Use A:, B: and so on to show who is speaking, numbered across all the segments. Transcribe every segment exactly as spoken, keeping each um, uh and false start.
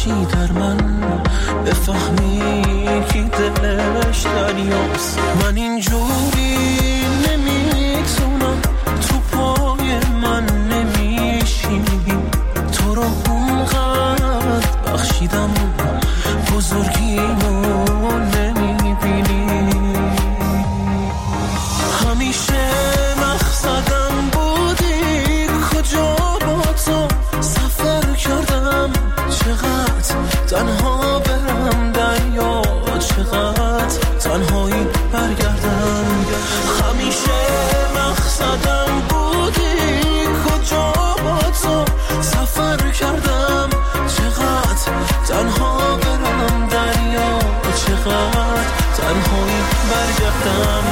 A: باشی در من، بفهمی کی دلش دریاست. من اینجوری نمیتونم، تو پای من نمیشینی، تو رو اونقدر بخشیدم بزرگیمو نمیبینی. همیشه مقصدم بودی، کجا با تو سفر کردم، چقدر تنها برم دریا، چقدر تنهایی برگردم. همیشه مقصدم بودی، کجا با تو سفر کردم، چقدر تنها برم دریا، چقدر تنهایی برگردم.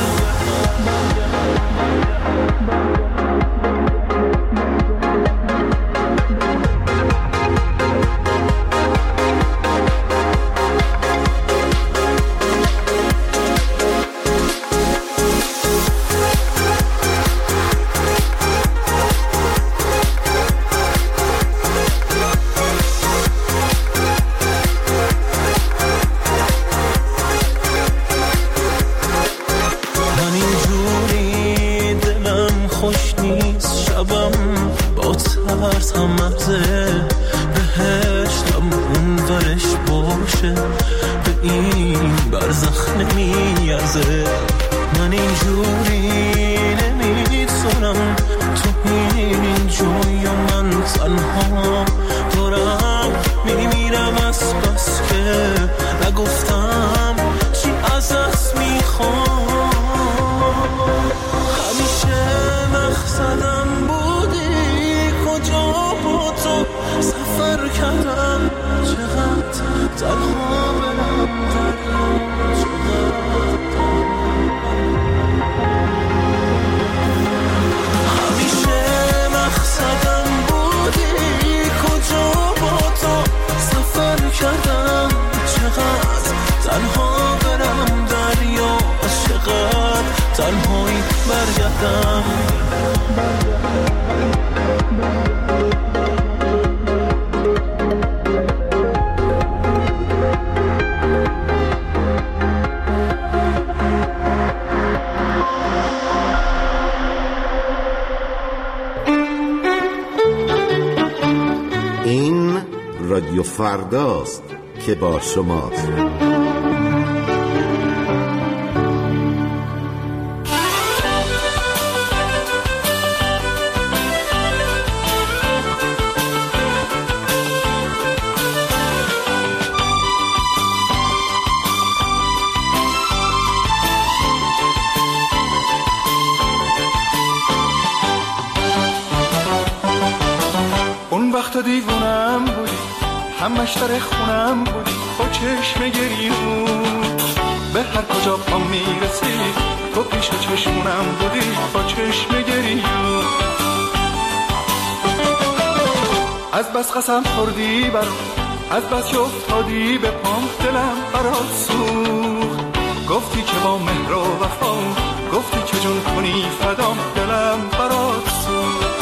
B: رادیو فرداست که با شماست.
C: اون وقت دیوونم بودی، همش در خونم بودی، با چشم گریون به هر کجا پام میرسید تو پیش چشمونم بودی، با چشم گریون. از بس قسم خوردی برام، از بس که افتادی به پام، دلم برات سوخت. گفتی که با مهر و وفا، گفتی که جون کنی فدام، دلم برات سوخت.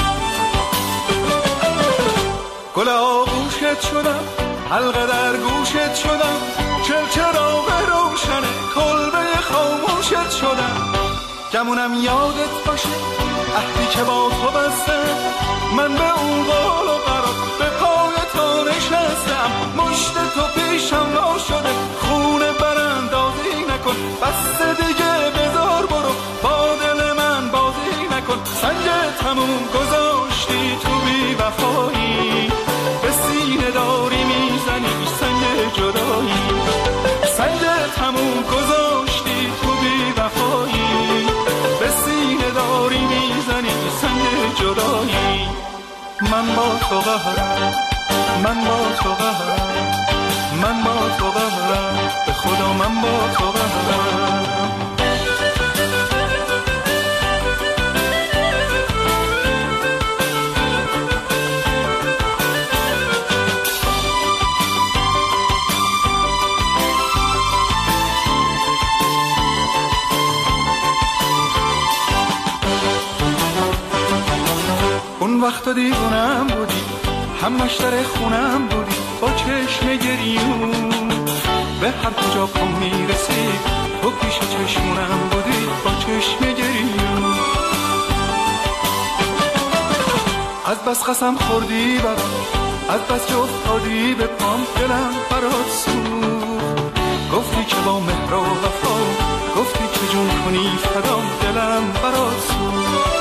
C: گل آغوشت شدم، حلقه در گوشت شدم، چل چراغ روشنه کلبه خاموشت شدم. گمونم یادت باشه عهدی که با تو بستم، من به اون قول و قرار به پای تو نشستم. مشت تو پیشم وا شده، خونه براندازی نکن، بس دیگه بذار برو، با دل من بازی نکن. سنگ تموم گذاشتی تو بی وفایی، به سینه داری میزنی سنگ جدایی. سنگ تموم گذاشتی تو بی وفایی، به سینه داری میزنی سنگ جدایی. من با تو قهرم، من با تو قهرم، من با تو قهرم، به خدا من با تو قهرم. اون وقت دیوونم بودی، همش در خونم بودی، با چشم گریون، به هر کجا پام میرسید تو پیش چشمونم بودی با چشم گریون. از بس قسم خوردی برام، از بس جا افتادی به پام، دلم برات سوخت. گفتی که با مهر و وفا، گفتی که جون کنی فدام، دلم برات سوخت.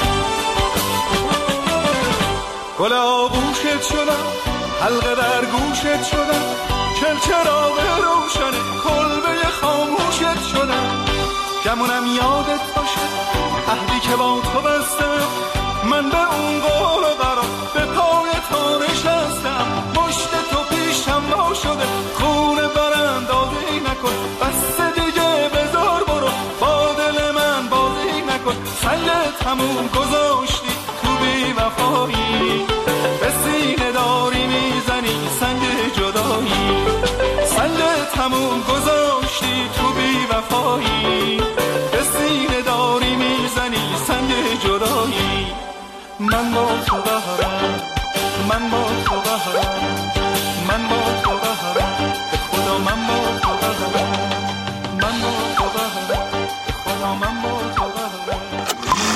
C: گل آغوشت شدم، حلقه در گوشت شدم، چلچراغ روشن کلبه خاموشت شدم. گمونم یادت باشه عهدی که با تو بستم، من به اون قول و قرار به پای تو نشستم. مشت تو پیشم وا شده، خونه براندازی نکن، بس دیگه بذار برو، با دل من بازی نکن. سنگت همون گذاشتی تو بی وفایی، به سینه داری میزنی سنگ جدایی. سنگت همون گذاشتی تو بی وفایی، به سینه داری میزنی سنگ جدایی. من با تو بهرم، من با تو بهرم، من با تو بهرم، به خدا من با تو بهرم، من با تو بهرم، به خدا من با تو بهرم.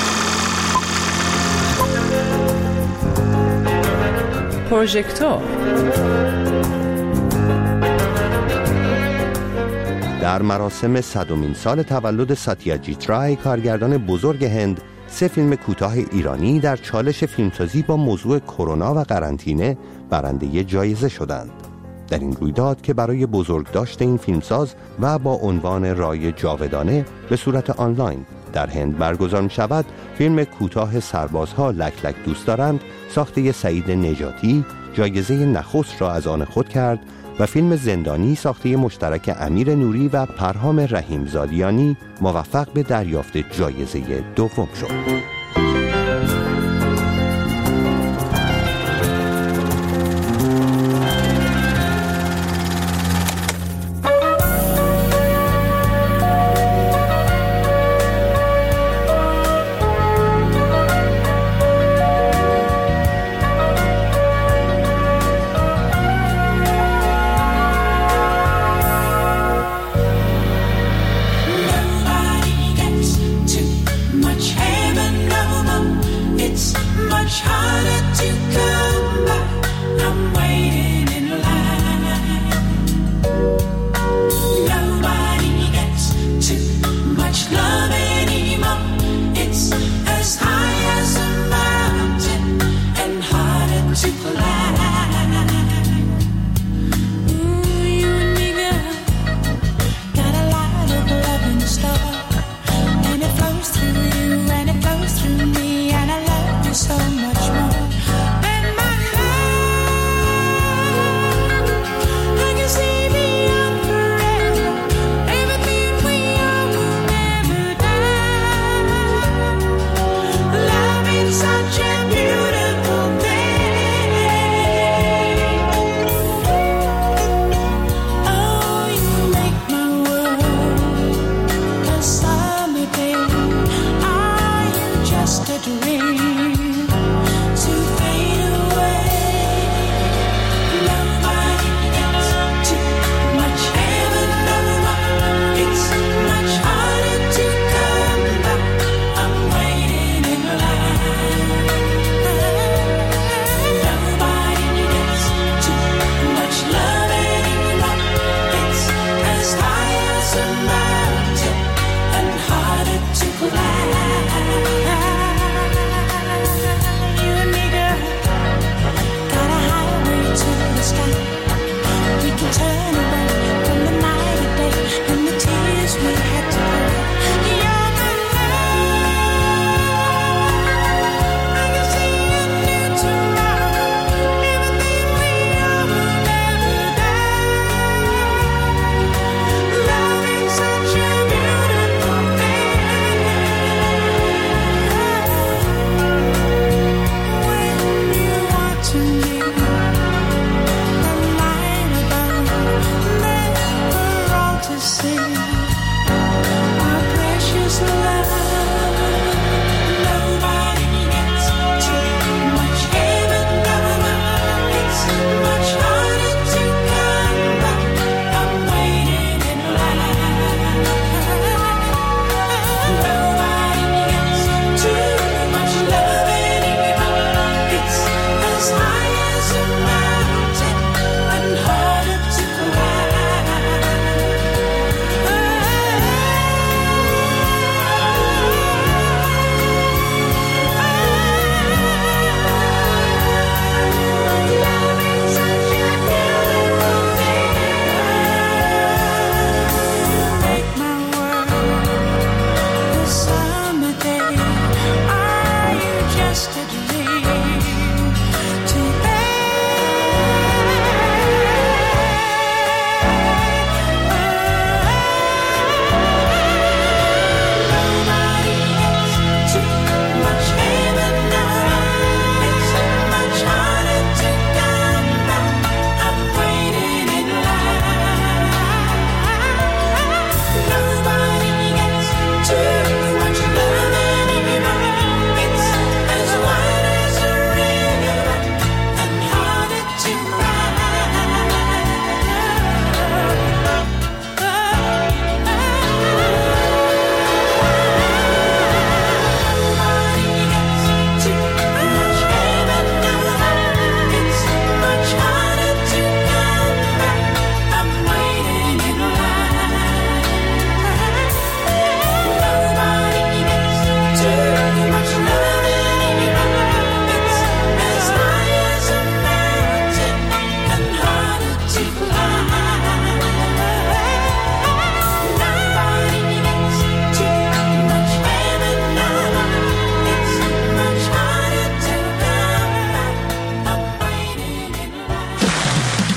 D: پروژکتور
E: در مراسم صدمین سال تولد ساتیاجیت رای، کارگردان بزرگ هند، سه فیلم کوتاه ایرانی در چالش فیلمسازی با موضوع کرونا و قرنطینه برنده جایزه شدند. در این رویداد که برای بزرگداشت این فیلمساز و با عنوان رای جاودانه به صورت آنلاین در هند برگزار می شود، فیلم کوتاه سربازها لک لک دوست دارند ساخته سعید نجاتی جایزه نخست را از آن خود کرد و فیلم زندانی ساخته مشترک امیر نوری و پرهام رحیم زادیانی موفق به دریافت جایزه دوم شد.
F: Nobody gets too much heaven.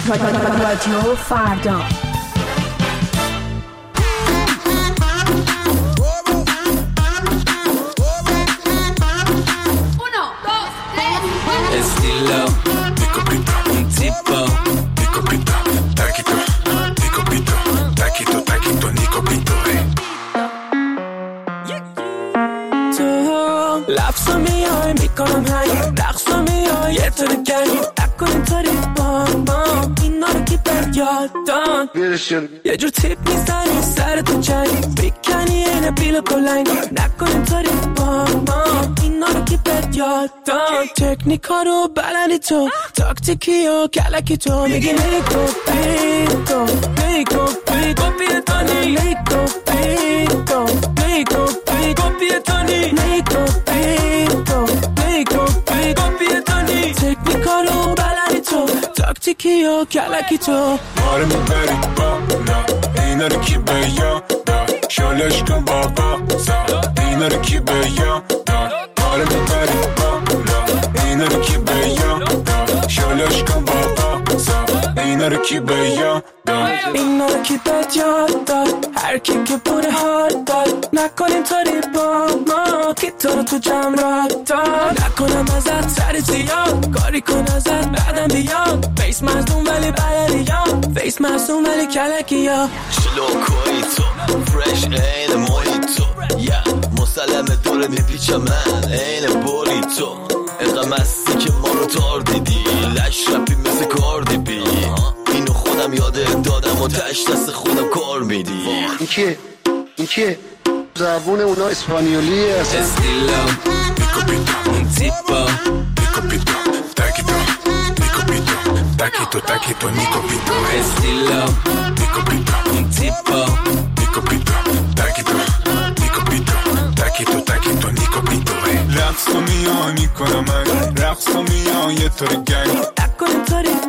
F: رادیو فردا.
A: Estilo, mi copito, un tipo, mi copito, taquito, mi copito, taquito, taquito, mi copito, eh. تو لفظا میای میکنم هنگ رقصا میای یه طور گنگ نکن اینطوری با ما اینا رو کی بر یادان یه جور تیپ میزنی سر تو جنگ بیکنی اینه بیل بلنگ نکن اینطوری با ما اینا رو کی بر یادان تکنیکا رو بلندی تو تاکتیکی و کلکی تو میگی نیکو بیتو نیکو بیتو بیتانی نیکو بیتو نیکو بیتو بیتانی نیکو بیتو نیکو بیتو بیتانی تکنیکا رو بلندی تو تاکتیکی و کلکی تو
C: مارو میبری با نا اینا رو کی به یادا شالش کن بابا زا اینا رو کی به یادا مارو میبری با نا اینا رو کی به یادا شالش کن بابا زا اینا رو کی به یادا
A: اینا رو کی به یادا هر کی که بوده هارد داد نکنیم طوری با ما کی تو رو تو جمع را داد نکنم ازت سر زیاد کاری کن ازت بعدم بیاد فیس مزدون ولی بلدیاد فیس مزدون ولی کلکی ها
G: شلوکوی تو فرش این مویتو یا مسلم دوره میپیچم من این بوری تو اینقدر مستی که ما رو تار دیدی لش رپی مثل کاردی بی اینو خودم یاده دادم و تش دست خودم کار میدی
H: این کیه؟ این کیه؟ زبون اونا اسپانیولیه اصلا
A: استیلو میکوپیتو اون تیپا میکوپیتو تاکیتو میکوپیتو تاکیتو تاکیتو میکوپیتو استیلو میکوپیتو اون تیپا میکوپیتو تاکیتو میکوپیتو تاکیتو تاکیتو میکوپیتو
C: رقص و میان میکنم من رقص و میان یه طور گنگ
A: نکنیم طوری